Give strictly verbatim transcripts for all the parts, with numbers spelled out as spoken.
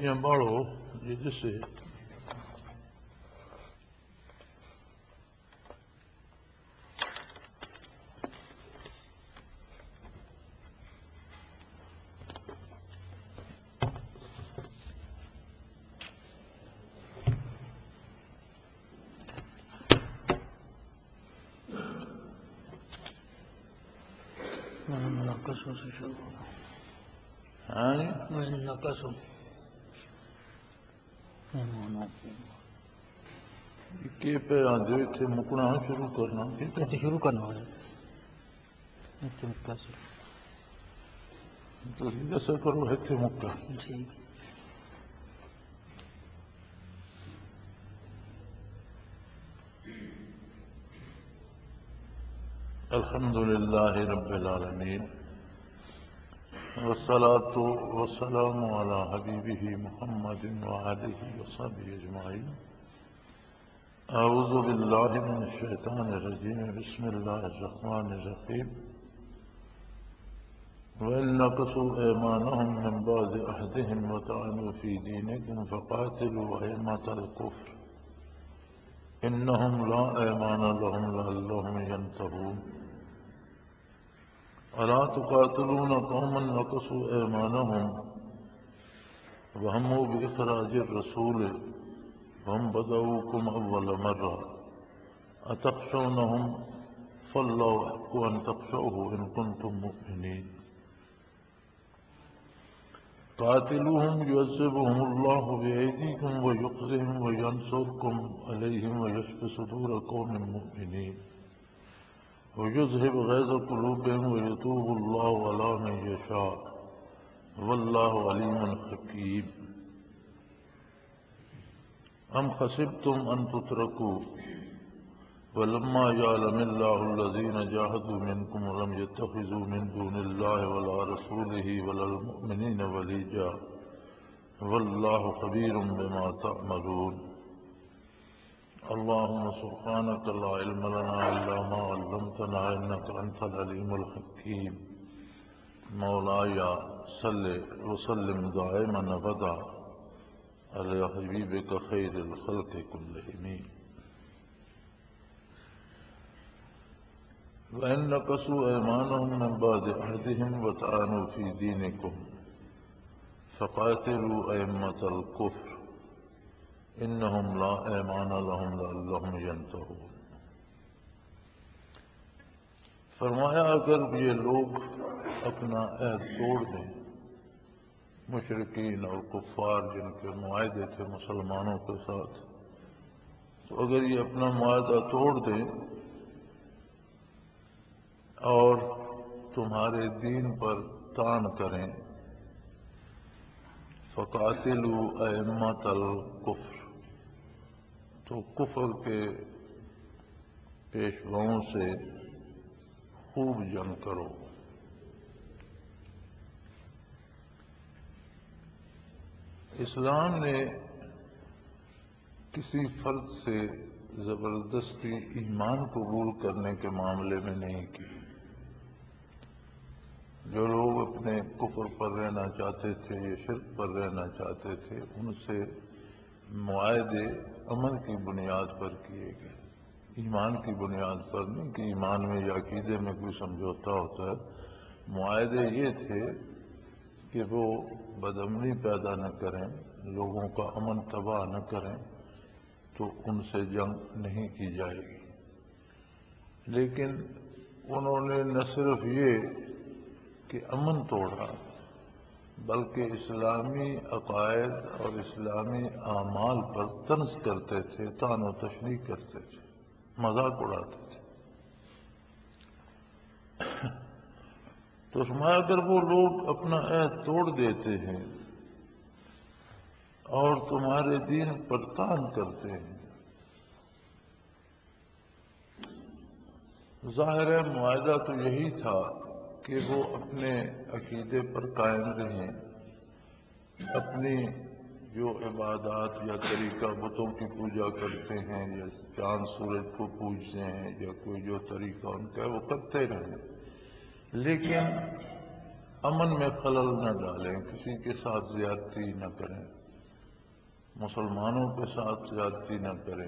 نیکیاں بڑھو، یہ جس سے نقصوں سے شروع ہوگا. ہاں نقصوں کہ پہ آدھے اتنے مکنا شروع کرنا اتنے شروع کرنا ہے. تو دسا کرو اتنے مکا. جی الحمد للہ رب العالمین والصلاة والسلام على حبیبہ محمد وآلہ وصحبہ اجمعین. اعوذ باللہ من الشیطان الرجیم بسم اللہ الرحمن الرحیم. وَإِن نَكَثُوا أَيْمَانَهُم مِّن بَعْدِ عَهْدِهِمْ وَطَعَنُوا فِي دِينِكُمْ فَقَاتِلُوا أَئِمَّةَ الْكُفْرِ إِنَّهُمْ لَا أَيْمَانَ لَهُمْ لَعَلَّهُمْ يَنتَهُونَ. أَلَا تُقَاتِلُونَ قَوْمًا نَكَثُوا أَيْمَانَهُمْ وَهَمُّوا بِإِخْرَاجِ الرَّسُولِ وَهُمْ بَدَؤُوكُمْ أَوَّلَ مَرَّةٍ أَتَخْشَوْنَهُمْ فَاللَّهُ أَحَقُّ أَن تَخْشَوْهُ إِن كُنتُم مُّؤْمِنِينَ. قاتلوهم يعذبهم الله بأيديكم ويخزهم وينصركم عليهم ويشف صدور قوم مؤمنين ويذهب غيظ قلوبهم ويتوب الله على من يشاء والله عليم حكيم. أم حسبتم أن تتركوا ولما يعلم الله الذين جاهدوا منكم ولم يتخذوا من دون الله ولا رسوله ولا المؤمنين وليجا والله خبير بما تعملون. اللهم سبحانك لا علم لنا إلا ما علمتنا إنك أنت العليم الحكيم. مولاي صل وسلم دائما أبدا على حبيبك خير الخلق كلهم. وَإِن نَكَثُوا أَيْمَانَهُم مِّن بَعْدِ عَهْدِهِمْ وَطَعَنُوا فِي دِينِكُمْ فَقَاتِلُوا أَئِمَّةَ الْكُفْرِ إِنَّهُمْ لَا أَيْمَانَ لَهُمْ لَعَلَّهُمْ يَنتَهُونَ. فرمایا اگر یہ لوگ اپنا عہد توڑ دیں، مشرکین اور کفار جن کے معاہدے تھے مسلمانوں کے ساتھ، تو اگر یہ اپنا معاہدہ توڑ دیں اور تمہارے دین پر طعن کریں، فقاتلوا ائمۃ الکفر، تو کفر کے پیشواؤں سے خوب جنگ کرو. اسلام نے کسی فرد سے زبردستی ایمان قبول کرنے کے معاملے میں نہیں کی. جو لوگ اپنے کفر پر رہنا چاہتے تھے یا شرک پر رہنا چاہتے تھے، ان سے معاہدے امن کی بنیاد پر کیے گئے، ایمان کی بنیاد پر نہیں کہ ایمان میں یا عقیدے میں کوئی سمجھوتا ہوتا ہے. معاہدے یہ تھے کہ وہ بدامنی پیدا نہ کریں، لوگوں کا امن تباہ نہ کریں، تو ان سے جنگ نہیں کی جائے گی. لیکن انہوں نے نہ صرف یہ کہ امن توڑا، بلکہ اسلامی عقائد اور اسلامی اعمال پر طنز کرتے تھے، طعن و تشنیع کرتے تھے، مذاق اڑاتے تھے. تو فرمایا اگر وہ لوگ اپنا عہد توڑ دیتے ہیں اور تمہارے دین پر طعن کرتے ہیں، ظاہر ہے معاہدہ تو یہی تھا کہ وہ اپنے عقیدے پر قائم رہیں، اپنی جو عبادات یا طریقہ بتوں کی پوجا کرتے ہیں یا چاند سورج کو پوجتے ہیں یا کوئی جو طریقہ ان کا ہے وہ کرتے رہیں، لیکن امن میں خلل نہ ڈالیں، کسی کے ساتھ زیادتی نہ کریں، مسلمانوں کے ساتھ زیادتی نہ کریں۔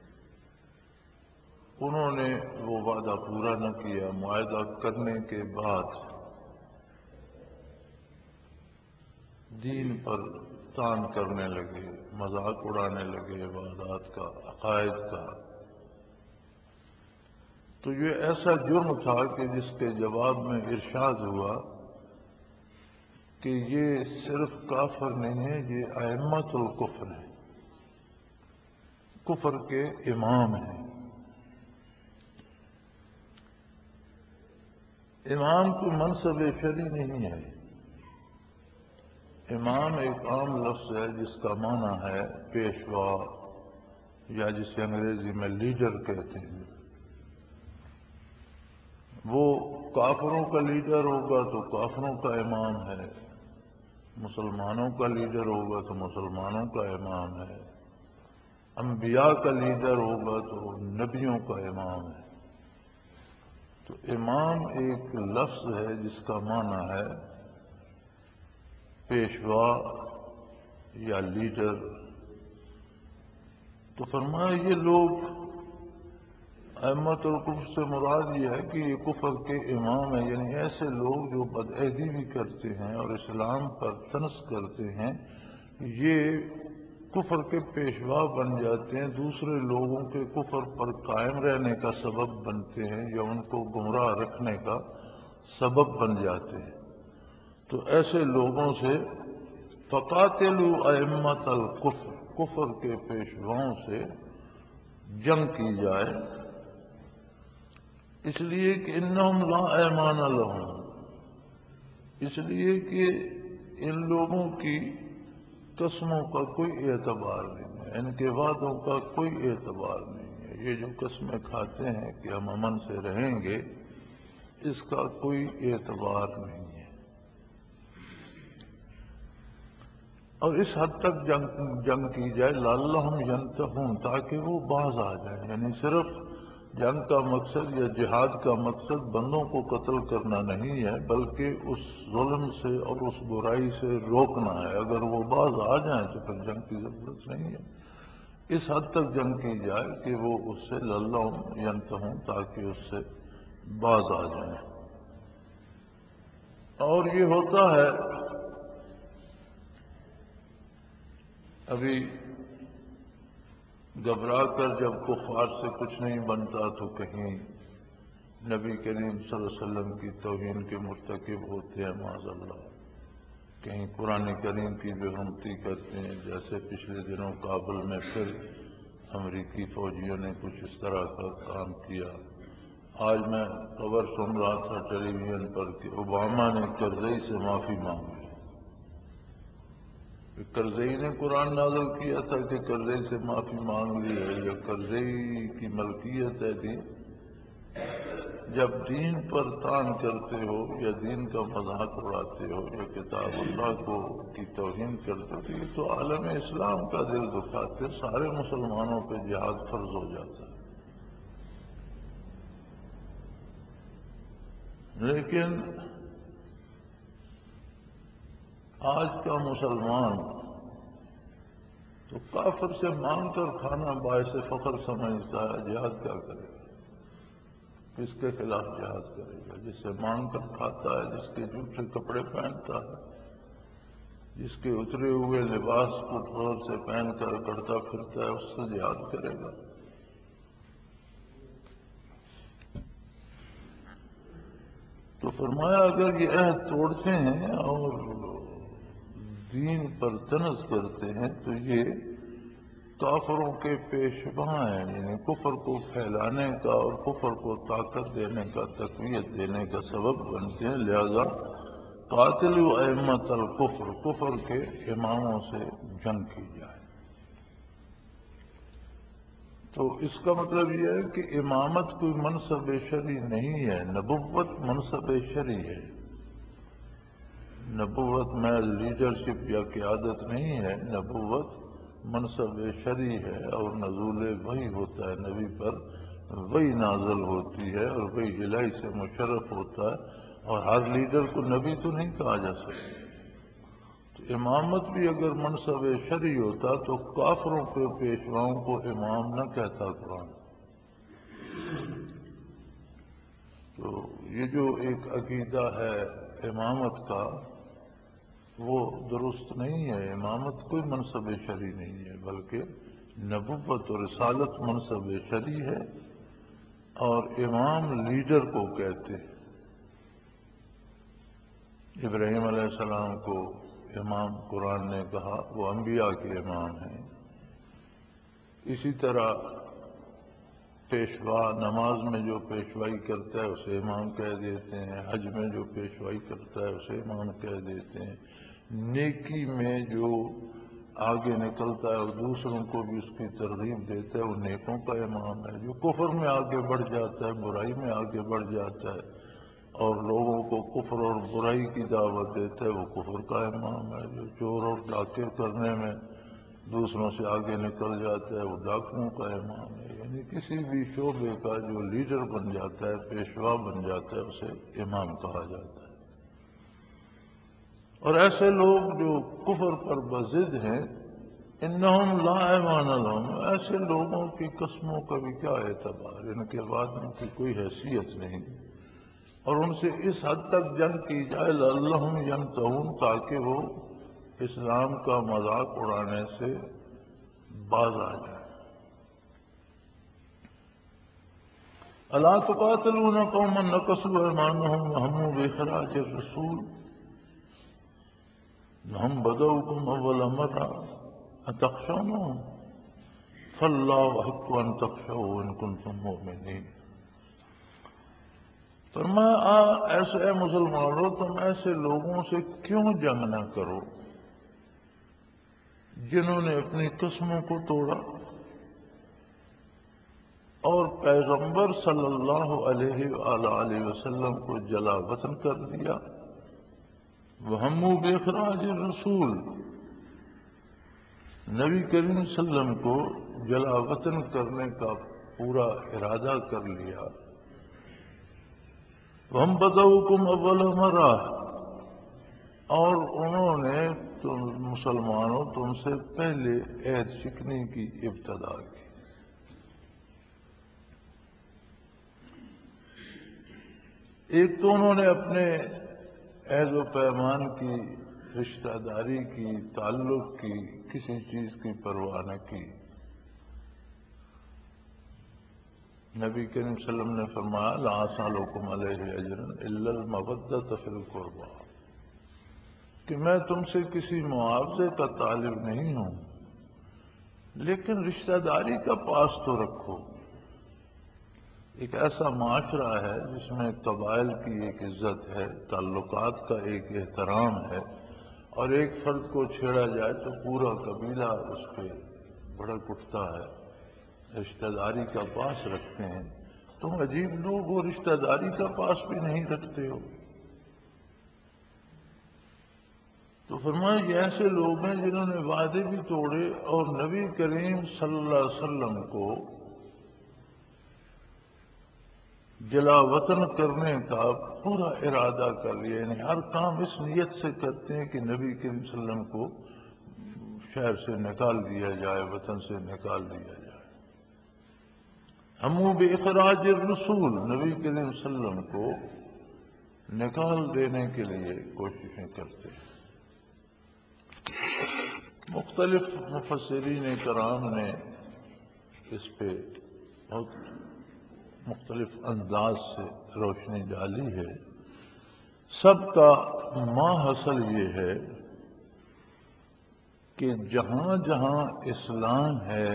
انہوں نے وہ وعدہ پورا نہ کیا، معاہدہ کرنے کے بعد دین پر تان کرنے لگے، مذاق اڑانے لگے عبادات کا، عقائد کا۔ تو یہ ایسا جرم تھا کہ جس کے جواب میں ارشاد ہوا کہ یہ صرف کافر نہیں ہے، یہ ائمۃ الکفر ہے، کفر کے امام ہیں۔ امام کوئی منصب شرعی نہیں ہے۔ امام ایک عام لفظ ہے جس کا معنی ہے پیشوا، یا جسے انگریزی میں لیڈر کہتے ہیں۔ وہ کافروں کا لیڈر ہوگا تو کافروں کا امام ہے، مسلمانوں کا لیڈر ہوگا تو مسلمانوں کا امام ہے، انبیاء کا لیڈر ہوگا تو نبیوں کا امام ہے۔ تو امام ایک لفظ ہے جس کا معنی ہے پیشوا یا لیڈر۔ تو فرمایا یہ لوگ ائمۃ الکفر سے مراد یہ ہے کہ یہ کفر کے امام ہیں، یعنی ایسے لوگ جو بدعہدی بھی کرتے ہیں اور اسلام پر طنز کرتے ہیں، یہ کفر کے پیشوا بن جاتے ہیں، دوسرے لوگوں کے کفر پر قائم رہنے کا سبب بنتے ہیں یا ان کو گمراہ رکھنے کا سبب بن جاتے ہیں۔ تو ایسے لوگوں سے فقاتلوا ائمۃ الکفر، کفر کے پیشواؤں سے جنگ کی جائے، اس لیے کہ انہم لا ایمان لہم، اس لیے کہ ان لوگوں کی قسموں کا کوئی اعتبار نہیں ہے، ان کے وعدوں کا کوئی اعتبار نہیں ہے۔ یہ جو قسمیں کھاتے ہیں کہ ہم امن سے رہیں گے، اس کا کوئی اعتبار نہیں ہے۔ اور اس حد تک جنگ جنگ کی جائے لعلہم ینتہون، تاکہ وہ باز آ جائیں، یعنی صرف جنگ کا مقصد یا جہاد کا مقصد بندوں کو قتل کرنا نہیں ہے، بلکہ اس ظلم سے اور اس برائی سے روکنا ہے۔ اگر وہ باز آ جائیں تو پھر جنگ کی ضرورت نہیں ہے۔ اس حد تک جنگ کی جائے کہ وہ اس سے لعلہم ینتہون، تاکہ اس سے باز آ جائیں۔ اور یہ ہوتا ہے، ابھی گھبرا کر جب کفار سے کچھ نہیں بنتا تو کہیں نبی کریم صلی اللہ علیہ وسلم کی توہین کے مرتکب ہوتے ہیں معاذ اللہ، کہیں قرآن کریم کی بے حرمتی کرتے ہیں، جیسے پچھلے دنوں کابل میں پھر امریکی فوجیوں نے کچھ اس طرح کا کام کیا۔ آج میں خبر سن رہا تھا ٹیلی ویژن پر کہ اوباما نے کرزئی سے معافی مانگی۔ کرزئی نے قرآن نازل کیا تھا کہ کرزئی سے معافی مانگ لی ہے، یا کرزئی کی ملکیت ہے دین؟ جب دین پر تان کرتے ہو یا دین کا مذاق اڑاتے ہو یا کتاب اللہ کو کی توہین کرتے ہو تو یہ تو عالم اسلام کا دل دکھاتے، سارے مسلمانوں پہ جہاد فرض ہو جاتا ہے۔ لیکن آج کا مسلمان تو کافر سے مانگ کر کھانا باعث فخر سمجھتا ہے، جہاد کیا کرے گا؟ کس کے خلاف جہاد کرے گا؟ جس سے مانگ کر کھاتا ہے، جس کے جھوٹے کپڑے پہنتا ہے، جس کے اترے ہوئے لباس کو غور سے پہن کر کرتا پھرتا ہے، اس سے جہاد کرے گا؟ تو فرمایا اگر یہ عہد توڑتے ہیں اور دین پر طنز کرتے ہیں تو یہ کافروں کے پیشوا ہیں، یعنی کفر کو پھیلانے کا اور کفر کو طاقت دینے کا، تقویت دینے کا سبب بنتے ہیں۔ لہذا قاتلوا ائمۃ الکفر، کفر کے اماموں سے جنگ کی جائے۔ تو اس کا مطلب یہ ہے کہ امامت کوئی منصب شرعی نہیں ہے، نبوت منصب شرعی ہے۔ نبوت محض لیڈرشپ یا قیادت نہیں ہے، نبوت منصب شرعی ہے، اور نزول وحی ہوتا ہے نبی پر، وحی نازل ہوتی ہے اور وحی الہی سے مشرف ہوتا ہے، اور ہر لیڈر کو نبی تو نہیں کہا جا سکتا۔ تو امامت بھی اگر منصب شرعی ہوتا تو کافروں کے پیشواؤں کو امام نہ کہتا قرآن۔ تو یہ جو ایک عقیدہ ہے امامت کا وہ درست نہیں ہے۔ امامت کوئی منصب شرعی نہیں ہے، بلکہ نبوت و رسالت منصب شرعی ہے، اور امام لیڈر کو کہتے ہیں۔ ابراہیم علیہ السلام کو امام قرآن نے کہا، وہ انبیاء کے امام ہیں۔ اسی طرح پیشوا نماز میں جو پیشوائی کرتا ہے اسے امام کہہ دیتے ہیں، حج میں جو پیشوائی کرتا ہے اسے امام کہہ دیتے ہیں، نیکی میں جو آگے نکلتا ہے اور دوسروں کو بھی اس کی ترغیب دیتا ہے وہ نیکوں کا امام ہے۔ جو کفر میں آگے بڑھ جاتا ہے، برائی میں آگے بڑھ جاتا ہے اور لوگوں کو کفر اور برائی کی دعوت دیتا ہے وہ کفر کا امام ہے۔ جو چور اور ڈاکے کرنے میں دوسروں سے آگے نکل جاتا ہے وہ ڈاکوؤں کا امام ہے۔ یعنی کسی بھی شعبے کا جو لیڈر بن جاتا ہے، پیشوا بن جاتا ہے، اسے امام کہا جاتا ہے۔ اور ایسے لوگ جو کفر پر بضد ہیں، انہم لا ایمان لہم، ایسے لوگوں کی قسموں کا بھی کیا اعتبار، ان کے بعد ان کی کوئی حیثیت نہیں، اور ان سے اس حد تک جنگ کی جائے لعلہم ینتہون، تاکہ وہ اسلام کا مذاق اڑانے سے باز آ جائے۔ الا تقاتلون قوما نکثوا ایمانہم وہموا باخراج الرسول ہم بدؤکم اول مرہ اتخشونہم فاللہ احق ان تخشوہ ان کنتم مؤمنین۔ فرمایا ایسے اے مسلمانوں تم ایسے لوگوں سے کیوں جنگ نہ کرو جنہوں نے اپنی قسموں کو توڑا اور پیغمبر صلی اللہ علیہ وآلہ وسلم کو جلا وطن کر دیا۔ وہموا باخراج الرسول، نبی کریم صلی اللہ علیہ وسلم کو جلا وطن کرنے کا پورا ارادہ کر لیا۔ وہم بدؤکم اول مرہ، اور انہوں نے تم مسلمانوں تم سے پہلے عہد شکنی کی ابتدا کی۔ ایک تو انہوں نے اپنے عہد و پیمان کی، رشتہ داری کی، تعلق کی، کسی چیز کی پرواہ نہ کی۔ نبی کریم صلی اللہ علیہ وسلم نے فرمایا لا اسألکم علیہ اجرا الا المودۃ فی القربی، کہ میں تم سے کسی معاوضے کا طالب نہیں ہوں، لیکن رشتہ داری کا پاس تو رکھو۔ ایک ایسا معاشرہ ہے جس میں قبائل کی ایک عزت ہے، تعلقات کا ایک احترام ہے، اور ایک فرد کو چھیڑا جائے تو پورا قبیلہ اس پہ بھڑک اٹھتا ہے، رشتہ داری کا پاس رکھتے ہیں۔ تم عجیب لوگ ہو، رشتہ داری کا پاس بھی نہیں رکھتے ہو۔ تو فرمایا یہ ایسے لوگ ہیں جنہوں نے وعدے بھی توڑے اور نبی کریم صلی اللہ علیہ وسلم کو جلا وطن کرنے کا پورا ارادہ کر لیا، یعنی ہر کام اس نیت سے کرتے ہیں کہ نبی کریم صلی اللہ علیہ وسلم کو شہر سے نکال دیا جائے، وطن سے نکال دیا جائے۔ ہموا باخراج الرسول، نبی کریم صلی اللہ علیہ وسلم کو نکال دینے کے لیے کوششیں کرتے ہیں۔ مختلف مفسرین کرام نے اس پہ بہت مختلف انداز سے روشنی ڈالی ہے۔ سب کا ماں حاصل یہ ہے کہ جہاں جہاں اسلام ہے،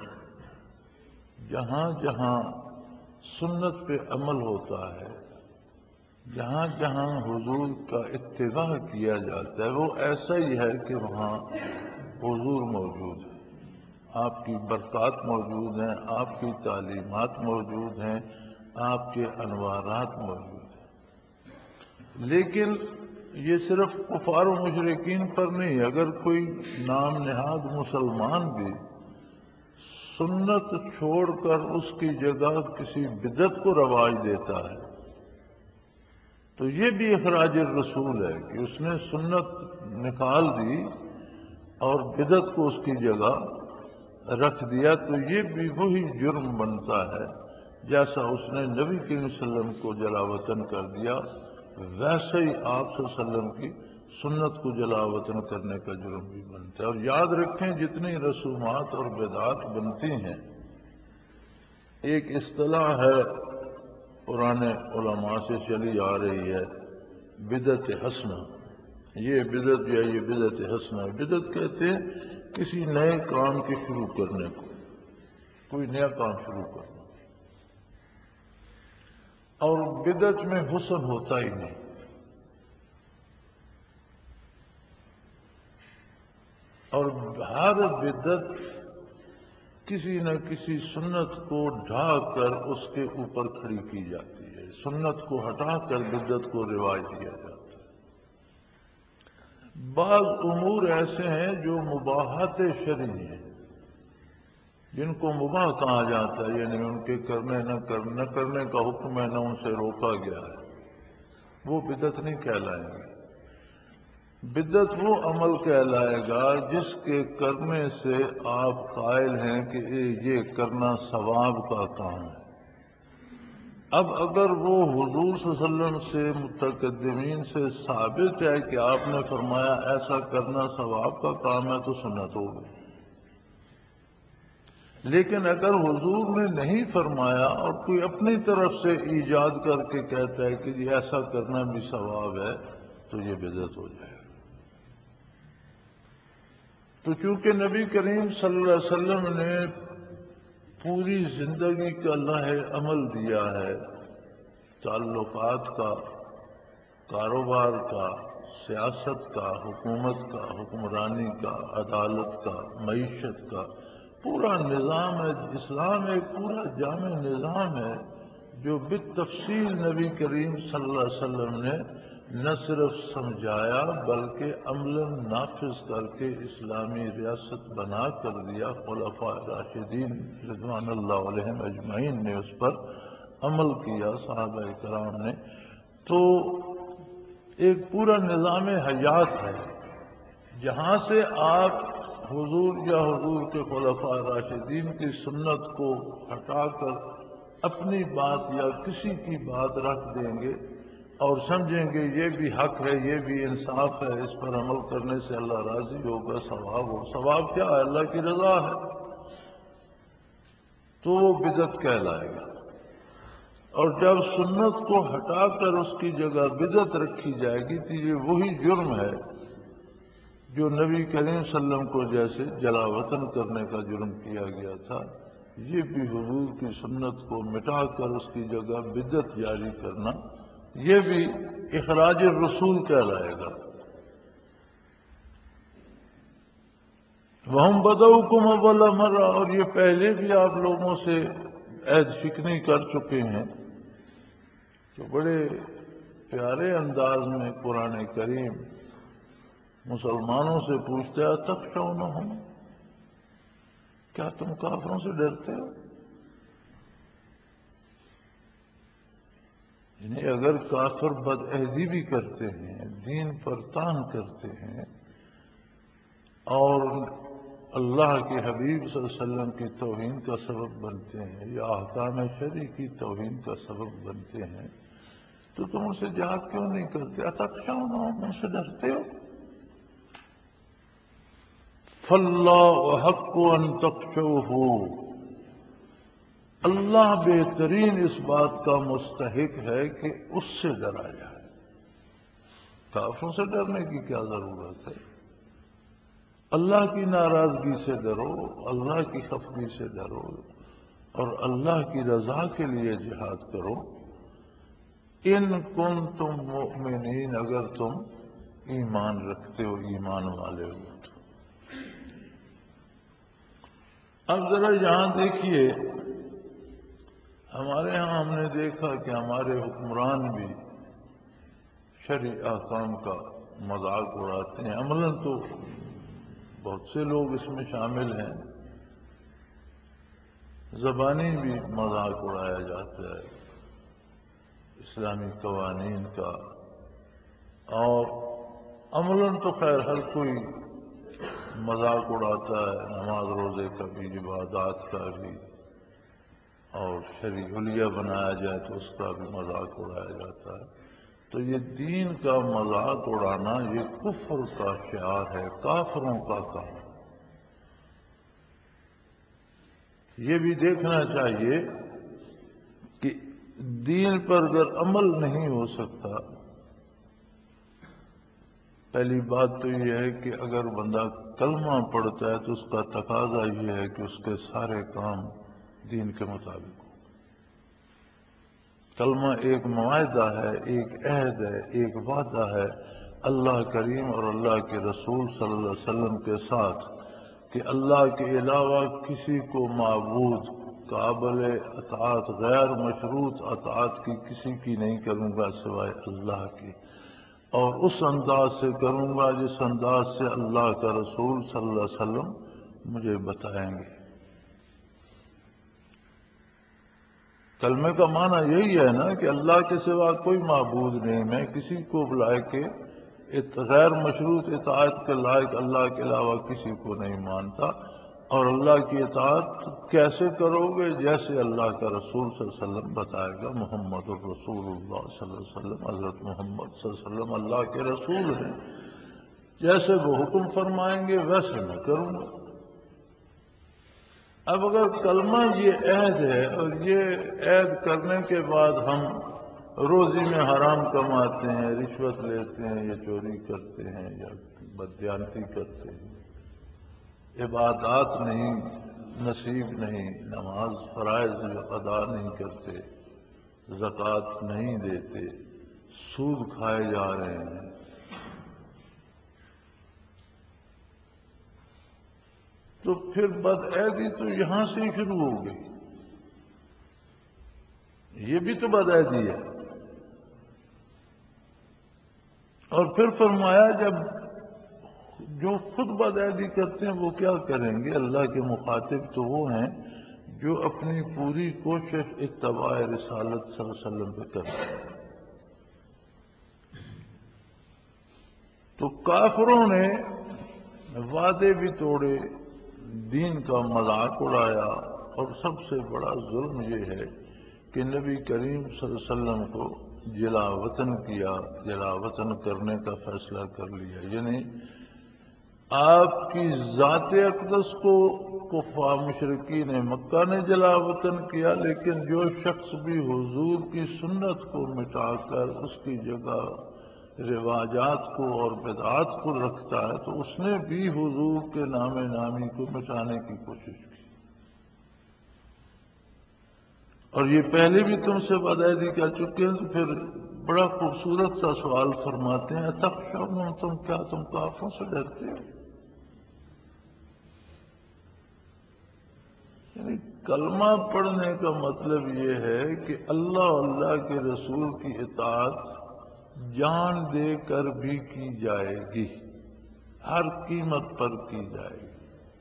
جہاں جہاں سنت پہ عمل ہوتا ہے، جہاں جہاں حضور کا اتباع کیا جاتا ہے، وہ ایسا ہی ہے کہ وہاں حضور موجود ہے، آپ کی برکات موجود ہیں، آپ کی تعلیمات موجود ہیں، آپ کے انوارات موجود ہیں۔ لیکن یہ صرف کفار و مشرکین پر نہیں، اگر کوئی نام نہاد مسلمان بھی سنت چھوڑ کر اس کی جگہ کسی بدعت کو رواج دیتا ہے تو یہ بھی اخراج الرسول ہے کہ اس نے سنت نکال دی اور بدعت کو اس کی جگہ رکھ دیا، تو یہ بھی وہی جرم بنتا ہے جیسا اس نے نبی کریم صلی اللہ علیہ وسلم کو جلا وطن کر دیا، ویسے ہی آپ صلی اللہ علیہ وسلم کی سنت کو جلا وطن کرنے کا جرم بھی بنتا ہے۔ اور یاد رکھیں جتنی رسومات اور بدعات بنتی ہیں، ایک اصطلاح ہے پرانے علماء سے چلی آ رہی ہے، بدعت حسنہ۔ یہ بدعت جو ہے یہ بدعت حسنہ ہے۔ بدعت کہتے ہیں کسی نئے کام کے شروع کرنے کو، کوئی نیا کام شروع کرنا، اور بدعت میں حسن ہوتا ہی نہیں۔ اور ہر بدعت کسی نہ کسی سنت کو ڈھا کر اس کے اوپر کھڑی کی جاتی ہے، سنت کو ہٹا کر بدعت کو رواج دیا جاتا ہے۔ بعض امور ایسے ہیں جو مباحات شرعی ہیں، جن کو مباح کہا جاتا ہے، یعنی ان کے کرنے نہ کرنے نہ کرنے کا حکم ہے، نہ ان سے روکا گیا ہے، وہ بدعت نہیں کہلائیں گے۔ بدعت وہ عمل کہلائے گا جس کے کرنے سے آپ قائل ہیں کہ یہ کرنا ثواب کا کام ہے۔ اب اگر وہ حضور صلی اللہ علیہ وسلم سے متقدمین سے ثابت ہے کہ آپ نے فرمایا ایسا کرنا ثواب کا کام ہے، تو سنت ہو گئی۔ لیکن اگر حضور نے نہیں فرمایا اور کوئی اپنی طرف سے ایجاد کر کے کہتا ہے کہ یہ ایسا کرنا بھی ثواب ہے، تو یہ بدعت ہو جائے گا۔ تو چونکہ نبی کریم صلی اللہ علیہ وسلم نے پوری زندگی کا لائحہ عمل دیا ہے، تعلقات کا، کاروبار کا، سیاست کا، حکومت کا، حکمرانی کا، عدالت کا، معیشت کا، پورا نظام ہے۔ اسلام ایک پورا جامع نظام ہے جو بالتفصیل نبی کریم صلی اللہ علیہ وسلم نے نہ صرف سمجھایا بلکہ عملاً نافذ کر کے اسلامی ریاست بنا کر دیا۔ خلفاء راشدین رضوان اللہ علیہم اجمعین نے اس پر عمل کیا، صحابہ کرام نے۔ تو ایک پورا نظام حیات ہے، جہاں سے آپ حضور یا حضور کے خلفاء راشدین کی سنت کو ہٹا کر اپنی بات یا کسی کی بات رکھ دیں گے اور سمجھیں گے یہ بھی حق ہے، یہ بھی انصاف ہے، اس پر عمل کرنے سے اللہ راضی ہوگا، ثواب ہو۔ ثواب کیا ہے؟ اللہ کی رضا ہے، تو وہ بدعت کہلائے گا۔ اور جب سنت کو ہٹا کر اس کی جگہ بدعت رکھی جائے گی تو یہ وہی جرم ہے جو نبی کریم صلی اللہ علیہ وسلم کو جیسے جلا وطن کرنے کا جرم کیا گیا تھا، یہ بھی حضور کی سنت کو مٹا کر اس کی جگہ بدعت جاری کرنا، یہ بھی اخراج الرسول کہلائے گا۔ وَهُمْ بَدَؤُكُمْ أَوَّلَ مَرَّةٍ، اور یہ پہلے بھی آپ لوگوں سے عہد شکنی کر چکے ہیں۔ تو بڑے پیارے انداز میں قرآن کریم مسلمانوں سے پوچھتا ہے تخشونہم، کیا تم کافروں سے ڈرتے ہو؟ یعنی اگر کافر بدعہدی بھی کرتے ہیں، دین پر تان کرتے ہیں اور اللہ کے حبیب صلی اللہ علیہ وسلم کی توہین کا سبب بنتے ہیں یا احکام شرعی کی توہین کا سبب بنتے ہیں، تو تم ان سے جہاد کیوں نہیں کرتے؟ اتخشونہم، ان سے ڈرتے ہو؟ فَاللَّهُ أَحَقُّ أَن تَخْشَوْهُ، اللہ بہترین اس بات کا مستحق ہے کہ اس سے ڈرا جائے۔ کافروں سے ڈرنے کی کیا ضرورت ہے؟ اللہ کی ناراضگی سے ڈرو، اللہ کی خفگی سے ڈرو اور اللہ کی رضا کے لیے جہاد کرو۔ ان کنتم مؤمنین، اگر تم ایمان رکھتے ہو، ایمان والے ہو تو۔ اب ذرا یہاں دیکھیے، ہمارے ہاں ہم نے دیکھا کہ ہمارے حکمران بھی شرعی احکام کا مذاق اڑاتے ہیں۔ عملاً تو بہت سے لوگ اس میں شامل ہیں، زبانی بھی مذاق اڑایا جاتا ہے۔ اسلامی قوانین کا، اور عملاً تو خیر ہر کوئی مذاق اڑاتا ہے، نماز روزے کا بھی، عبادات کا بھی، اور شرعی حلیہ بنایا جائے تو اس کا بھی مذاق اڑایا جاتا ہے۔ تو یہ دین کا مذاق اڑانا یہ کفر کا شعار ہے، کافروں کا کام۔ یہ بھی دیکھنا چاہیے کہ دین پر اگر عمل نہیں ہو سکتا، پہلی بات تو یہ ہے کہ اگر بندہ کلمہ پڑھتا ہے تو اس کا تقاضا یہ ہے کہ اس کے سارے کام دین کے مطابق ہو۔ کلمہ ایک معاہدہ ہے، ایک عہد ہے، ایک وعدہ ہے اللہ کریم اور اللہ کے رسول صلی اللہ علیہ وسلم کے ساتھ، کہ اللہ کے علاوہ کسی کو معبود قابل اطاعت، غیر مشروط اطاعت کی کسی کی نہیں کروں گا سوائے اللہ کی، اور اس انداز سے کروں گا جس انداز سے اللہ کا رسول صلی اللہ علیہ وسلم مجھے بتائیں گے۔ کلمے کا معنی یہی ہے نا کہ اللہ کے سوا کوئی معبود نہیں، میں کسی کو بلائے کے غیر مشروط اطاعت کے لائق اللہ کے علاوہ کسی کو نہیں مانتا، اور اللہ کی اطاعت کیسے کرو گے؟ جیسے اللہ کا رسول صلی اللہ علیہ وسلم بتائے گا۔ محمد الرسول اللہ صلی اللہ علیہ وسلم، حضرت محمد صلی اللہ علیہ وسلم اللہ کے رسول ہیں، جیسے وہ حکم فرمائیں گے ویسے میں کروں گا۔ اب اگر کلمہ یہ عہد ہے، اور یہ عہد کرنے کے بعد ہم روزی میں حرام کماتے ہیں، رشوت لیتے ہیں، یا چوری کرتے ہیں، یا بددیانتی کرتے ہیں، عبادات نہیں نصیب نہیں، نماز فرائض ادا نہیں کرتے، زکوٰۃ نہیں دیتے، سود کھائے جا رہے ہیں، تو پھر بدعہدی تو یہاں سے ہی شروع ہو گئی۔ یہ بھی تو بدعہدی ہے۔ اور پھر فرمایا جب جو خود بدعہدی کرتے ہیں وہ کیا کریں گے؟ اللہ کے مخاطب تو وہ ہیں جو اپنی پوری کوشش اتباع رسالت صلی اللہ علیہ وسلم پہ کرتے ہیں۔ تو کافروں نے وعدے بھی توڑے، دین کا مذاق اڑایا، اور سب سے بڑا ظلم یہ ہے کہ نبی کریم صلی اللہ علیہ وسلم کو جلا وطن کیا، جلا وطن کرنے کا فیصلہ کر لیا، یعنی آپ کی ذات اقدس کو کفار مشرکین مکہ نے جلا وطن کیا، لیکن جو شخص بھی حضور کی سنت کو مٹا کر اس کی جگہ رواجات کو اور بدعات کو رکھتا ہے تو اس نے بھی حضور کے نام نامی کو مٹانے کی کوشش کی۔ اور یہ پہلے بھی تم سے بدعہدی کر چکے ہیں، تو پھر بڑا خوبصورت سا سوال فرماتے ہیں، تخشون، تم کیا تم کافروں سے ڈرتے ہو؟ یعنی کلمہ پڑھنے کا مطلب یہ ہے کہ اللہ اللہ کے رسول کی اطاعت جان دے کر بھی کی جائے گی، ہر قیمت پر کی جائے گی۔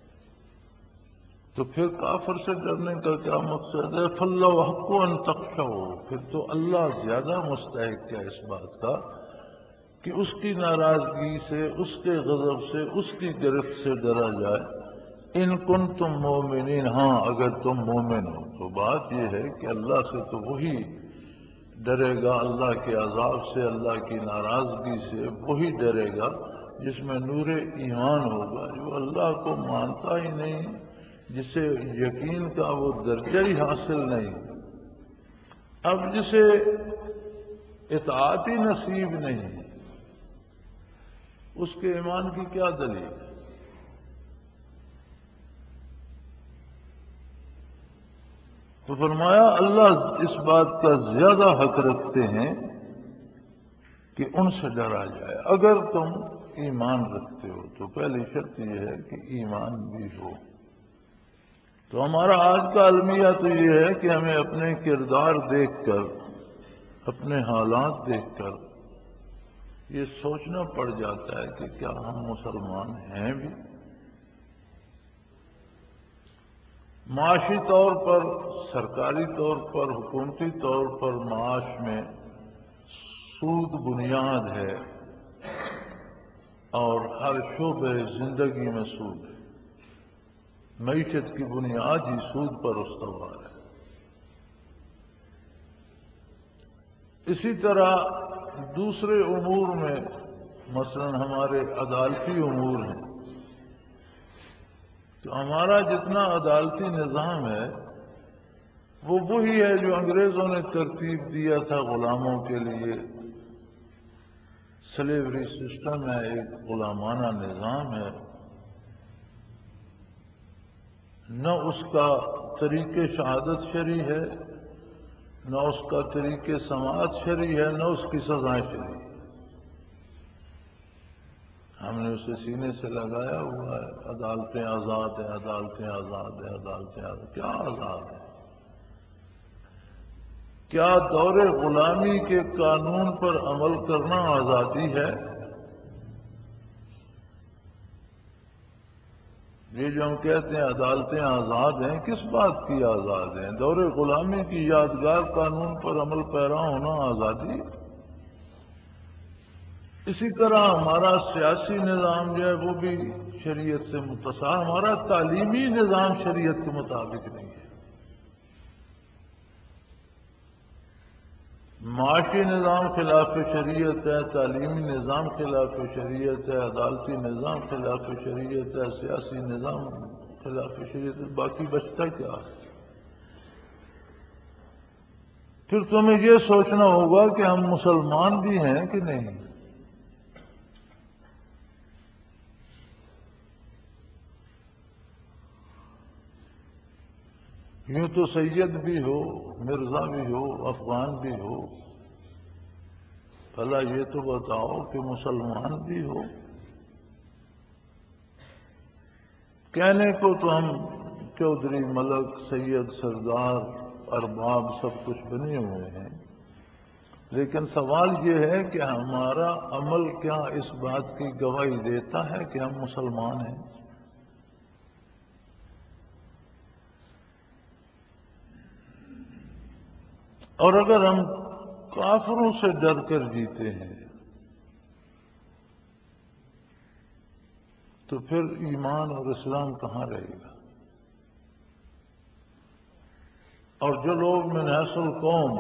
تو پھر کافر سے ڈرنے کا کیا مقصد ہے؟ فَاللَّهُ أَحَقُّ أَن تَخْشَوْا، پھر تو اللہ زیادہ مستحق ہے اس بات کا کہ اس کی ناراضگی سے، اس کے غضب سے، اس کی گرفت سے ڈرا جائے۔ ان کنتم مومنین، ہاں اگر تم مومن ہو تو بات یہ ہے کہ اللہ سے تو وہی ڈرے گا، اللہ کے عذاب سے، اللہ کی ناراضگی سے وہی ڈرے گا جس میں نور ایمان ہوگا، جو اللہ کو مانتا ہی نہیں، جسے یقین کا وہ درجہ ہی حاصل نہیں۔ اب جسے اطاعت ہی نصیب نہیں، اس کے ایمان کی کیا دلیل ہے؟ تو فرمایا اللہ اس بات کا زیادہ حق رکھتے ہیں کہ ان سے ڈرا جائے۔ اگر تم ایمان رکھتے ہو تو پہلی شرط یہ ہے کہ ایمان بھی ہو۔ تو ہمارا آج کا المیہ تو یہ ہے کہ ہمیں اپنے کردار دیکھ کر، اپنے حالات دیکھ کر یہ سوچنا پڑ جاتا ہے کہ کیا ہم مسلمان ہیں بھی؟ معاشی طور پر، سرکاری طور پر، حکومتی طور پر معاش میں سود بنیاد ہے اور ہر شعبے زندگی میں سود ہے. معیشت کی بنیاد ہی سود پر استوار ہے. اسی طرح دوسرے امور میں مثلا ہمارے عدالتی امور ہیں تو ہمارا جتنا عدالتی نظام ہے وہ وہی ہے جو انگریزوں نے ترتیب دیا تھا غلاموں کے لیے. سلیوری سسٹم ہے، ایک غلامانہ نظام ہے. نہ اس کا طریقِ شہادت شرعی ہے، نہ اس کا طریقِ سماعت شرعی ہے، نہ اس کی سزائیں شرعی ہے. ہم نے اسے سینے سے لگایا ہوا ہے. عدالتیں آزاد ہیں، عدالتیں آزاد ہیں، عدالتیں آزاد. کیا آزاد ہیں؟ کیا دور غلامی کے قانون پر عمل کرنا آزادی ہے؟ یہ جو ہم کہتے ہیں عدالتیں آزاد ہیں، کس بات کی آزاد ہیں؟ دور غلامی کی یادگار قانون پر عمل پیرا ہونا آزادی. اسی طرح ہمارا سیاسی نظام جو ہے وہ بھی شریعت سے متصل. ہمارا تعلیمی نظام شریعت کے مطابق نہیں ہے. معاشی نظام خلاف شریعت ہے، تعلیمی نظام خلاف شریعت ہے، عدالتی نظام خلاف شریعت ہے، سیاسی نظام خلاف شریعت ہے. باقی بچتا کیا ہے؟ پھر تمہیں یہ سوچنا ہوگا کہ ہم مسلمان بھی ہیں کہ نہیں. یوں تو سید بھی ہو، مرزا بھی ہو، افغان بھی ہو. بھلا یہ تو بتاؤ کہ مسلمان بھی ہو. کہنے کو تو ہم چودھری، ملک، سید، سردار، ارباب سب کچھ بنے ہوئے ہیں، لیکن سوال یہ ہے کہ ہمارا عمل کیا اس بات کی گواہی دیتا ہے کہ ہم مسلمان ہیں؟ اور اگر ہم کافروں سے ڈر کر جیتے ہیں تو پھر ایمان اور اسلام کہاں رہے گا؟ اور جو لوگ من حیث القوم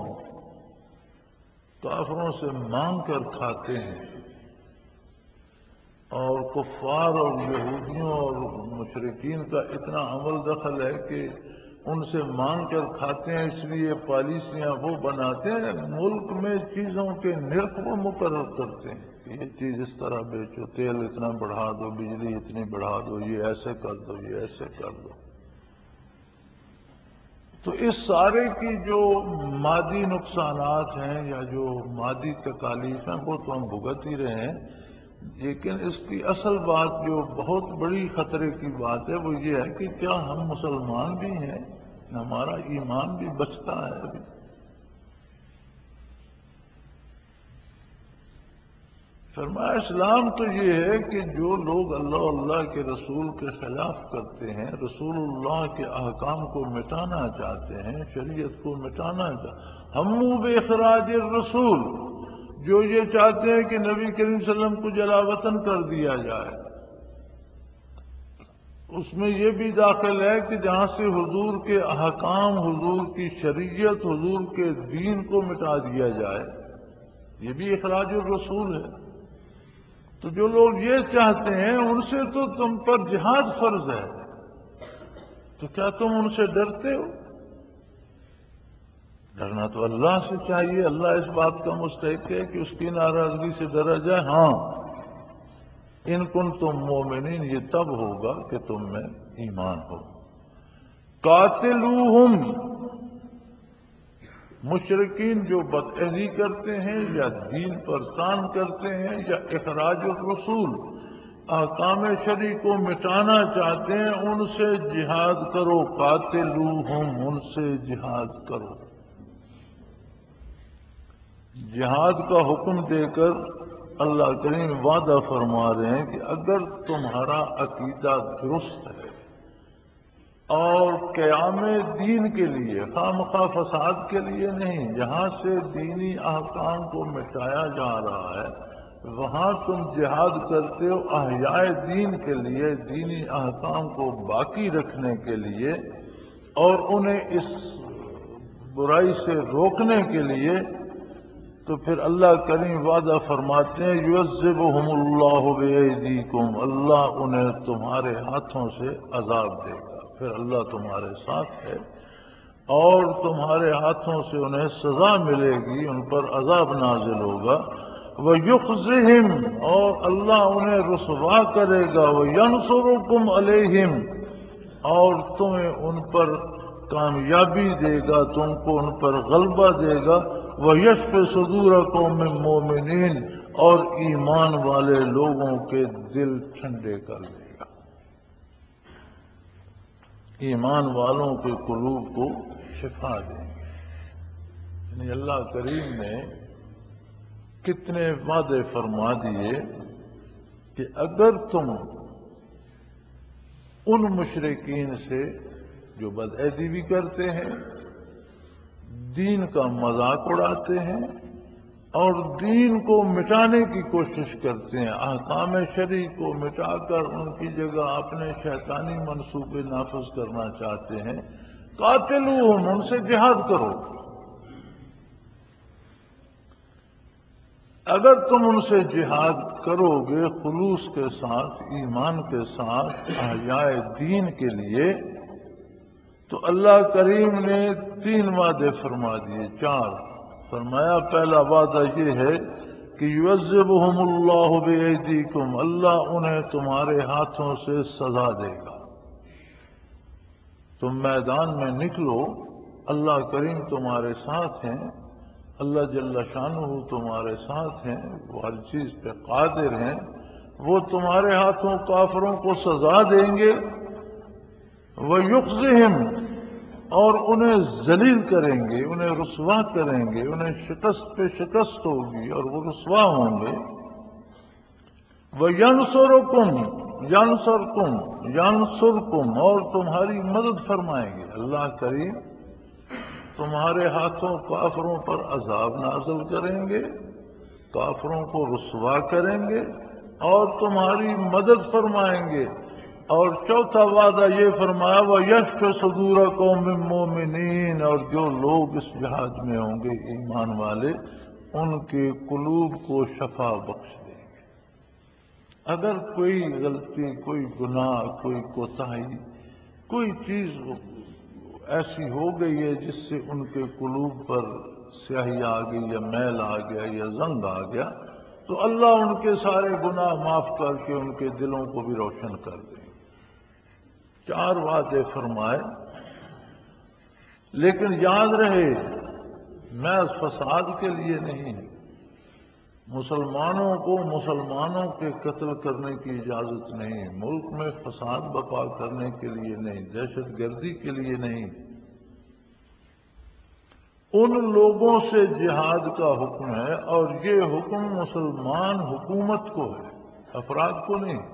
کافروں سے مانگ کر کھاتے ہیں اور کفار اور یہودیوں اور مشرکین کا اتنا عمل دخل ہے کہ ان سے مانگ کر کھاتے ہیں، اس لیے پالیسیاں وہ بناتے ہیں، ملک میں چیزوں کے نرخ وہ مقرر کرتے ہیں کہ یہ چیز اس طرح بیچو، تیل اتنا بڑھا دو، بجلی اتنی بڑھا دو، یہ ایسے کر دو، یہ ایسے کر دو. تو اس سارے کی جو مادی نقصانات ہیں یا جو مادی تکالیف ہیں وہ تو ہم بھگت ہی رہے ہیں، لیکن اس کی اصل بات جو بہت بڑی خطرے کی بات ہے وہ یہ ہے کہ کیا ہم مسلمان بھی ہیں؟ ہمارا ایمان بھی بچتا ہے ابھی. فرمایا اسلام تو یہ ہے کہ جو لوگ اللہ اللہ کے رسول کے خلاف کرتے ہیں، رسول اللہ کے احکام کو مٹانا چاہتے ہیں، شریعت کو مٹانا چاہتے ہیں، ہم بے اخراج الرسول، جو یہ چاہتے ہیں کہ نبی کریم صلی اللہ علیہ وسلم کو جلا وطن کر دیا جائے. اس میں یہ بھی داخل ہے کہ جہاں سے حضور کے احکام، حضور کی شریعت، حضور کے دین کو مٹا دیا جائے، یہ بھی اخراج الرسول ہے. تو جو لوگ یہ چاہتے ہیں ان سے تو تم پر جہاد فرض ہے، تو کیا تم ان سے ڈرتے ہو؟ ڈرنا تو اللہ سے چاہیے. اللہ اس بات کا مستحق ہے کہ اس کی ناراضگی سے ڈرا جائے. ہاں، ان کن تم مومنین، یہ تب ہوگا کہ تم میں ایمان ہو. قاتلوہم، مشرکین جو بدعہدی کرتے ہیں یا دین پر تان کرتے ہیں یا اخراج الرسول، احکام شرعی کو مٹانا چاہتے ہیں، ان سے جہاد کرو. قاتلوہم، ان سے جہاد کرو. جہاد کا حکم دے کر اللہ کریم وعدہ فرما رہے ہیں کہ اگر تمہارا عقیدہ درست ہے، اور قیام دین کے لیے، خواہ فساد کے لیے نہیں، جہاں سے دینی احکام کو مٹایا جا رہا ہے وہاں تم جہاد کرتے ہو احیاء دین کے لیے، دینی احکام کو باقی رکھنے کے لیے اور انہیں اس برائی سے روکنے کے لیے، تو پھر اللہ کریم وعدہ فرماتے ہیں یعذبہم اللہ بایدیکم، اللہ انہیں تمہارے ہاتھوں سے عذاب دے گا، پھر اللہ تمہارے ساتھ ہے اور تمہارے ہاتھوں سے انہیں سزا ملے گی، ان پر عذاب نازل ہوگا، وَيُخْزِهِمْ، اور اللہ انہیں رسوا کرے گا، وَيَنْصُرُكُمْ عَلَيْهِمْ، اور تمہیں ان پر کامیابی دے گا، تم کو ان پر غلبہ دے گا، وَيَشْفِ صُدُورَ قَوْمٍ مُّؤْمِنِينَ، اور ایمان والے لوگوں کے دل ٹھنڈے کر دے گا، ایمان والوں کے قلوب کو شفا دیں گے۔ یعنی اللہ کریم نے کتنے وعدے فرما دیے کہ اگر تم ان مشرکین سے جو بدعہدی بھی کرتے ہیں، دین کا مذاق اڑاتے ہیں اور دین کو مٹانے کی کوشش کرتے ہیں، احکام شرعی کو مٹا کر ان کی جگہ اپنے شیطانی منصوبے نافذ کرنا چاہتے ہیں، قاتلوہم، ان سے جہاد کرو۔ اگر تم ان سے جہاد کرو گے خلوص کے ساتھ، ایمان کے ساتھ، احیاء دین کے لیے، تو اللہ کریم نے تین وعدے فرما دیے، چار فرمایا۔ پہلا وعدہ یہ ہے کہ یعذبہم اللہ بایدیکم، اللہ انہیں تمہارے ہاتھوں سے سزا دے گا۔ تم میدان میں نکلو، اللہ کریم تمہارے ساتھ ہیں، اللہ جل شانہ تمہارے ساتھ ہیں، وہ ہر چیز پہ قادر ہیں، وہ تمہارے ہاتھوں کافروں کو سزا دیں گے، وَيُخْزِهِمْ، اور انہیں ذلیل کریں گے، انہیں رسوا کریں گے، انہیں شکست پہ شکست ہوگی اور وہ رسوا ہوں گے، وَيَنْصُرُكُمْ، يَنْصُرْكُمْ يَنْصُرْكُمْ، اور تمہاری مدد فرمائیں گے، اللہ کریم تمہارے ہاتھوں کافروں پر عذاب نازل کریں گے، کافروں کو رسوا کریں گے اور تمہاری مدد فرمائیں گے۔ اور چوتھا وعدہ یہ فرمایا، وَيَشْفِ صُدُورَ قَوْمٍ مُّؤْمِنِينَ، اور جو لوگ اس جہاد میں ہوں گے ایمان والے، ان کے قلوب کو شفا بخش دیں گے۔ اگر کوئی غلطی، کوئی گناہ، کوئی کوتاہی، کوئی چیز ایسی ہو گئی ہے جس سے ان کے قلوب پر سیاہی آ گئی یا میل آ گیا یا زنگ آ گیا، تو اللہ ان کے سارے گناہ معاف کر کے ان کے دلوں کو بھی روشن کر دے۔ چار وعدے فرمائے، لیکن یاد رہے محض فساد کے لیے نہیں، مسلمانوں کو مسلمانوں کے قتل کرنے کی اجازت نہیں، ملک میں فساد برپا کرنے کے لیے نہیں، دہشت گردی کے لیے نہیں، ان لوگوں سے جہاد کا حکم ہے، اور یہ حکم مسلمان حکومت کو ہے، افراد کو نہیں۔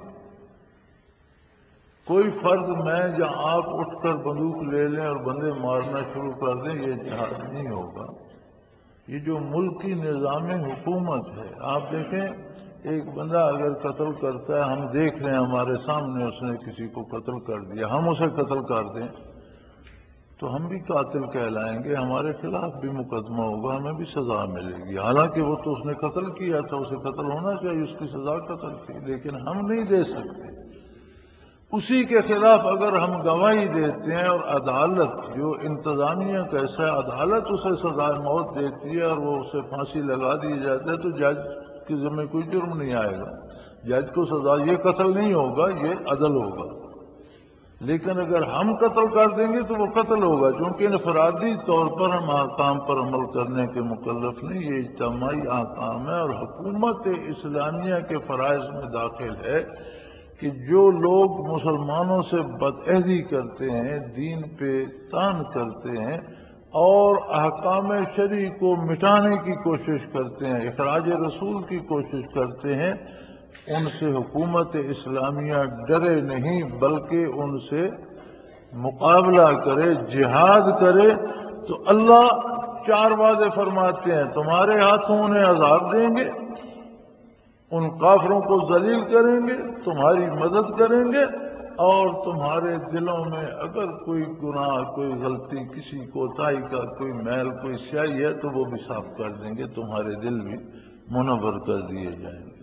کوئی فرد میں یا آپ اٹھ کر بندوق لے لیں اور بندے مارنا شروع کر دیں، یہ جہاد نہیں ہوگا۔ یہ جو ملکی نظام حکومت ہے، آپ دیکھیں ایک بندہ اگر قتل کرتا ہے، ہم دیکھ رہے ہیں ہمارے سامنے اس نے کسی کو قتل کر دیا، ہم اسے قتل کر دیں تو ہم بھی قاتل کہلائیں گے، ہمارے خلاف بھی مقدمہ ہوگا، ہمیں بھی سزا ملے گی، حالانکہ وہ تو اس نے قتل کیا تھا، اسے قتل ہونا چاہیے، اس کی سزا قتل تھی، لیکن ہم نہیں دے سکتے۔ اسی کے خلاف اگر ہم گواہی دیتے ہیں اور عدالت جو انتظامیہ کیسا ہے، عدالت اسے سزائے موت دیتی ہے اور وہ اسے پھانسی لگا دی جاتی ہے، تو جج کے ذمہ کوئی جرم نہیں آئے گا، جج کو سزا، یہ قتل نہیں ہوگا، یہ عدل ہوگا۔ لیکن اگر ہم قتل کر دیں گے تو وہ قتل ہوگا، چونکہ انفرادی طور پر ہم احکام پر عمل کرنے کے مکلف نہیں، یہ اجتماعی احکام ہے، اور حکومت اسلامیہ کے فرائض میں داخل ہے کہ جو لوگ مسلمانوں سے بدعہدی کرتے ہیں، دین پہ طعن کرتے ہیں اور احکام شرعی کو مٹانے کی کوشش کرتے ہیں، اخراج رسول کی کوشش کرتے ہیں، ان سے حکومت اسلامیہ ڈرے نہیں بلکہ ان سے مقابلہ کرے، جہاد کرے، تو اللہ چار وعدے فرماتے ہیں، تمہارے ہاتھوں انہیں عذاب دیں گے، ان کافروں کو ذلیل کریں گے، تمہاری مدد کریں گے، اور تمہارے دلوں میں اگر کوئی گناہ، کوئی غلطی، کسی کوتاہی کا کوئی میل، کوئی سیاہی ہے تو وہ بھی صاف کر دیں گے، تمہارے دل بھی منور کر دیے جائیں گے۔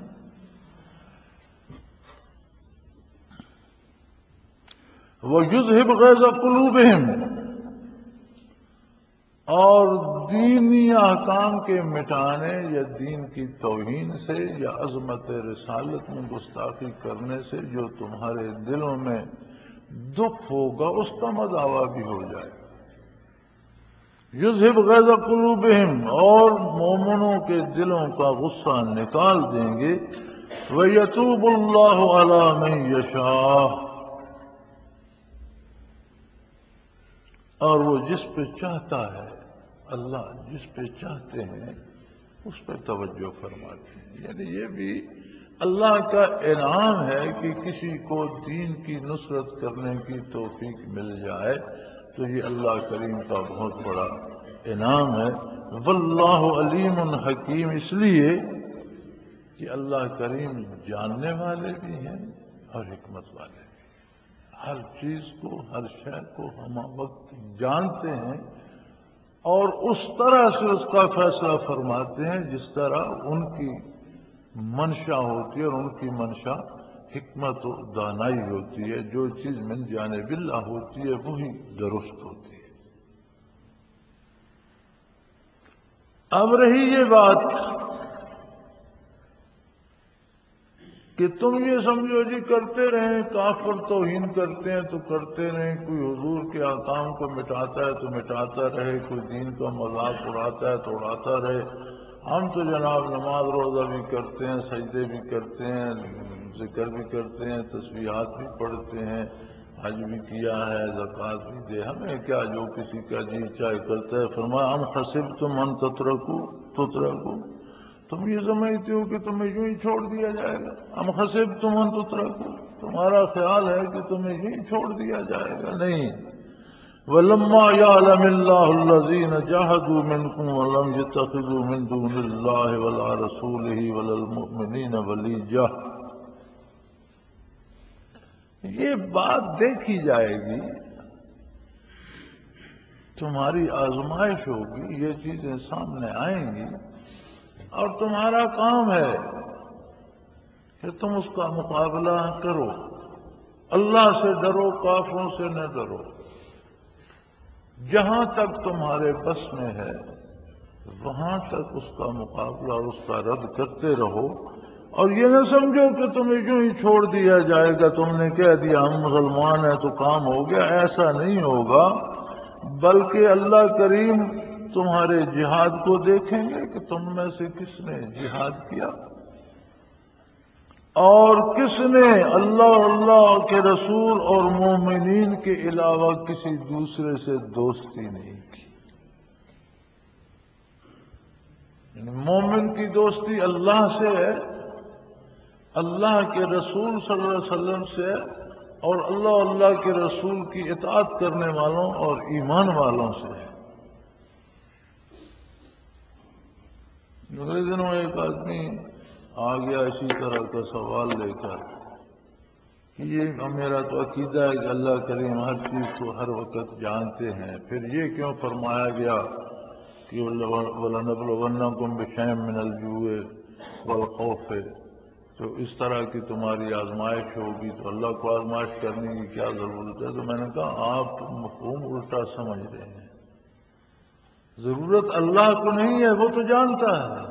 وَيُذْهِبْ غَيْظَ قُلُوبِهِمْ، اور دینی احکام کے مٹانے یا دین کی توہین سے یا عظمت رسالت میں گستاخی کرنے سے جو تمہارے دلوں میں دکھ ہوگا اس کا مداوع بھی ہو جائے گا۔ یذہب غیظ قلوبہم، اور مومنوں کے دلوں کا غصہ نکال دیں گے۔ وَيَتُوبُ اللَّهُ عَلَى مَن يَشَاءُ، اور وہ جس پہ چاہتا ہے، اللہ جس پہ چاہتے ہیں اس پہ توجہ فرماتے ہیں۔ یعنی یہ بھی اللہ کا انعام ہے کہ کسی کو دین کی نصرت کرنے کی توفیق مل جائے تو یہ اللہ کریم کا بہت بڑا انعام ہے۔ واللہ علیم حکیم، اس لیے کہ اللہ کریم جاننے والے بھی ہیں اور حکمت والے بھی، ہر چیز کو، ہر شے کو ہم وقت جانتے ہیں اور اس طرح سے اس کا فیصلہ فرماتے ہیں جس طرح ان کی منشا ہوتی ہے، اور ان کی منشا حکمت و دانائی ہوتی ہے۔ جو چیز من جانب اللہ ہوتی ہے وہی درست ہوتی ہے۔ اب رہی یہ بات کہ تم یہ سمجھو جی کرتے رہیں، کافر توہین کرتے ہیں تو کرتے رہیں، کوئی حضور کے احکام کو مٹاتا ہے تو مٹاتا رہے، کوئی دین کا مذاق اڑاتا ہے تو اڑاتا رہے۔ ہم تو جناب نماز روزہ بھی کرتے ہیں، سجدے بھی کرتے ہیں، ذکر بھی کرتے ہیں، تسبیحات بھی پڑھتے ہیں، حج بھی کیا ہے، زکوٰۃ بھی دے، ہمیں کیا جو کسی کا جی چاہے کرتا ہے۔ فرمایا ام حسبتم ان تترکوا تترکوا، تم یہ سمجھتے ہو کہ تمہیں یوں ہی چھوڑ دیا جائے گا؟ ام حسبتم ان تترکوا، تمہارا خیال ہے کہ تمہیں یوں ہی چھوڑ دیا جائے گا؟ نہیں۔ وَلَمَّا يَعْلَمِ اللَّهُ الَّذِينَ جَاهَدُوا مِنكُمْ وَلَمْ يَتَّخِذُوا مِن دُونِ اللَّهِ وَلَا رَسُولِهِ وَلَا الْمُؤْمِنِينَ وَلِيًّا، یہ بات دیکھی جائے گی، تمہاری آزمائش ہوگی، یہ چیزیں سامنے آئیں گی، اور تمہارا کام ہے کہ تم اس کا مقابلہ کرو۔ اللہ سے ڈرو، کافروں سے نہ ڈرو۔ جہاں تک تمہارے بس میں ہے وہاں تک اس کا مقابلہ اور اس کا رد کرتے رہو، اور یہ نہ سمجھو کہ تمہیں یوں ہی چھوڑ دیا جائے گا، تم نے کہہ دیا ہم مسلمان ہیں تو کام ہو گیا، ایسا نہیں ہوگا، بلکہ اللہ کریم تمہارے جہاد کو دیکھیں گے کہ تم میں سے کس نے جہاد کیا اور کس نے اللہ اللہ کے رسول اور مومنین کے علاوہ کسی دوسرے سے دوستی نہیں کی۔ یعنی مومن کی دوستی اللہ سے ہے، اللہ کے رسول صلی اللہ علیہ وسلم سے، اور اللہ اللہ کے رسول کی اطاعت کرنے والوں اور ایمان والوں سے ہے۔ اگلے دنوں ایک آدمی آ گیا اسی طرح کا سوال لے کر کہ یہ میرا تو عقیدہ ہے کہ اللہ کریم ہر چیز کو ہر وقت جانتے ہیں، پھر یہ کیوں فرمایا گیا کہ وَلَنَبْلُوَنَّكُمْ بِشَيْءٍ مِّنَ الْجُوعِ وَالْخَوْفِ، تو اس طرح کی تمہاری آزمائش ہوگی تو اللہ کو آزمائش کرنے کی کیا ضرورت ہے؟ تو میں نے کہا آپ مفہوم الٹا سمجھ رہے ہیں، ضرورت اللہ کو نہیں ہے، وہ تو جانتا ہے،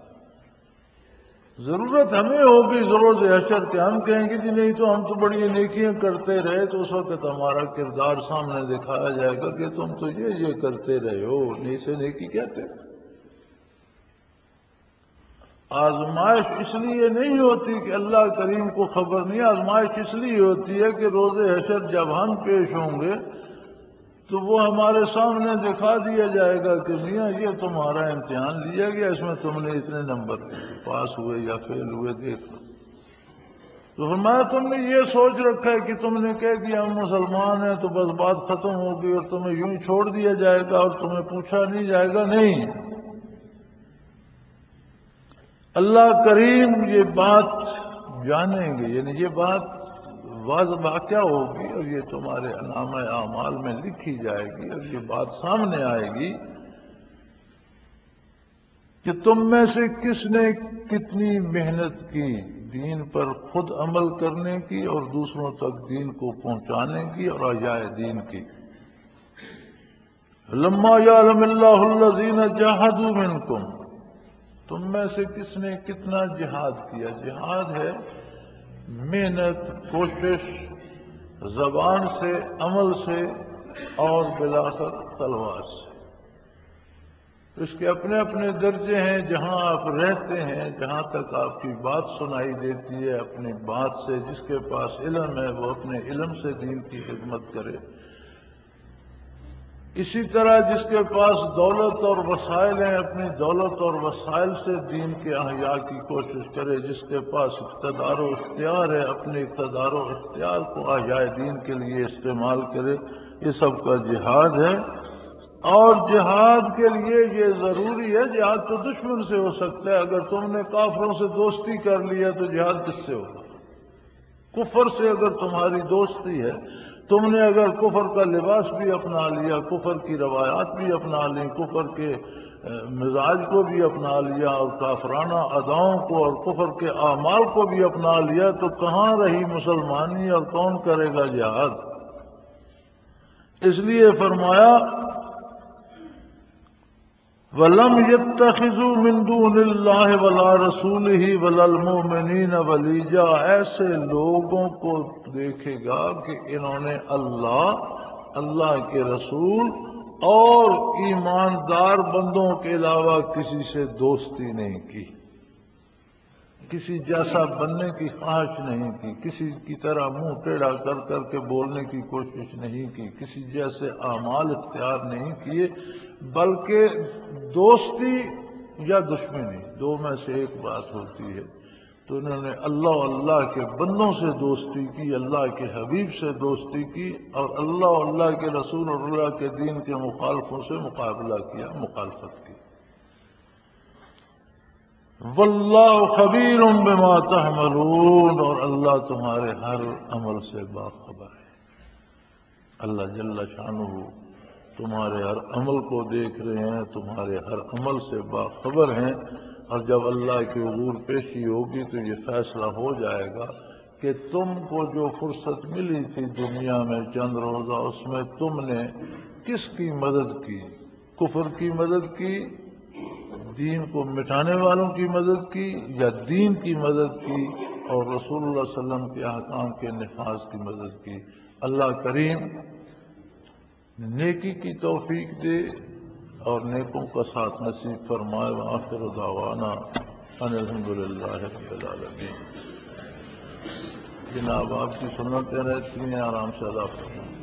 ضرورت ہمیں ہوگی روز حشر کے، ہم کہیں گے جی نہیں تو ہم تو بڑی نیکیاں کرتے رہے، تو اس وقت ہمارا کردار سامنے دکھایا جائے گا کہ تم تو یہ یہ کرتے رہے ہو، اسے نیکی کہتے۔ آزمائش اس لیے نہیں ہوتی کہ اللہ کریم کو خبر نہیں، آزمائش اس لیے ہوتی ہے کہ روز حشر جب ہم پیش ہوں گے تو وہ ہمارے سامنے دکھا دیا جائے گا کہ میاں یہ تمہارا امتحان لیا گیا، اس میں تم نے اتنے نمبر پاس ہوئے یا فیل ہوئے، دیکھ لو۔ تو فرمایا تم نے یہ سوچ رکھا ہے کہ تم نے کہہ دیا ہم مسلمان ہیں تو بس بات ختم ہوگی اور تمہیں یوں ہی چھوڑ دیا جائے گا اور تمہیں پوچھا نہیں جائے گا. نہیں، اللہ کریم یہ بات جانیں گے، یعنی یہ بات واضح واقعہ ہوگی اور یہ تمہارے نامہ اعمال میں لکھی جائے گی اور یہ بات سامنے آئے گی کہ تم میں سے کس نے کتنی محنت کی دین پر خود عمل کرنے کی اور دوسروں تک دین کو پہنچانے کی اور احیاء دین کی. لما یعلم اللہ الذین جاہدوا منکم، تم میں سے کس نے کتنا جہاد کیا. جہاد ہے محنت، کوشش، زبان سے، عمل سے اور بالآخر تلوار سے. اس کے اپنے اپنے درجے ہیں. جہاں آپ رہتے ہیں، جہاں تک آپ کی بات سنائی دیتی ہے، اپنی بات سے، جس کے پاس علم ہے وہ اپنے علم سے دین کی خدمت کرے. اسی طرح جس کے پاس دولت اور وسائل ہیں، اپنی دولت اور وسائل سے دین کے احیاء کی کوشش کرے. جس کے پاس اقتدار و اختیار ہے، اپنے اقتدار و اختیار کو احیاء دین کے لیے استعمال کرے. یہ سب کا جہاد ہے. اور جہاد کے لیے یہ ضروری ہے، جہاد تو دشمن سے ہو سکتا ہے. اگر تم نے کافروں سے دوستی کر لی ہے تو جہاد کس سے ہوگا؟ کفر سے اگر تمہاری دوستی ہے، تم نے اگر کفر کا لباس بھی اپنا لیا، کفر کی روایات بھی اپنا لی، کفر کے مزاج کو بھی اپنا لیا اور کافرانہ اداؤں کو اور کفر کے اعمال کو بھی اپنا لیا، تو کہاں رہی مسلمانی اور کون کرے گا جہاد؟ اس لیے فرمایا وَلَمْ يَتَّخِذُوا مِن دُونِ اللَّهِ وَلَا رَسُولِهِ وَلَا الْمُؤْمِنِينَ وَلِيجًا. ایسے لوگوں کو دیکھے گا کہ انہوں نے اللہ، اللہ کے رسول اور ایماندار بندوں کے علاوہ کسی سے دوستی نہیں کی، کسی جیسا بننے کی خواہش نہیں کی، کسی کی طرح منہ ٹیڑھا کر کر کے بولنے کی کوشش نہیں کی، کسی جیسے اعمال اختیار نہیں کیے، بلکہ دوستی یا دشمنی دو میں سے ایک بات ہوتی ہے. تو انہوں نے اللہ اللہ کے بندوں سے دوستی کی، اللہ کے حبیب سے دوستی کی اور اللہ اللہ کے رسول اور اللہ کے دین کے مخالفوں سے مقابلہ کیا، مخالفت کی. واللہ خبیر بما تعملون، اور اللہ تمہارے ہر عمل سے باخبر ہے. اللہ جل شانہ تمہارے ہر عمل کو دیکھ رہے ہیں، تمہارے ہر عمل سے باخبر ہیں. اور جب اللہ کی حضور پیشی ہوگی تو یہ فیصلہ ہو جائے گا کہ تم کو جو فرصت ملی تھی دنیا میں چند روزہ، اس میں تم نے کس کی مدد کی؟ کفر کی مدد کی، دین کو مٹانے والوں کی مدد کی، یا دین کی مدد کی اور رسول اللہ صلی اللہ علیہ وسلم کے احکام کے نفاذ کی مدد کی. اللہ کریم نیکی کی توفیق دے اور نیکوں کا ساتھ نصیب فرمائے. وآخر دعوانا ان الحمدللہ رب العالمین. جناب آپ کی سنتیں رہتی ہیں، آرام سے ادا فرمائیں.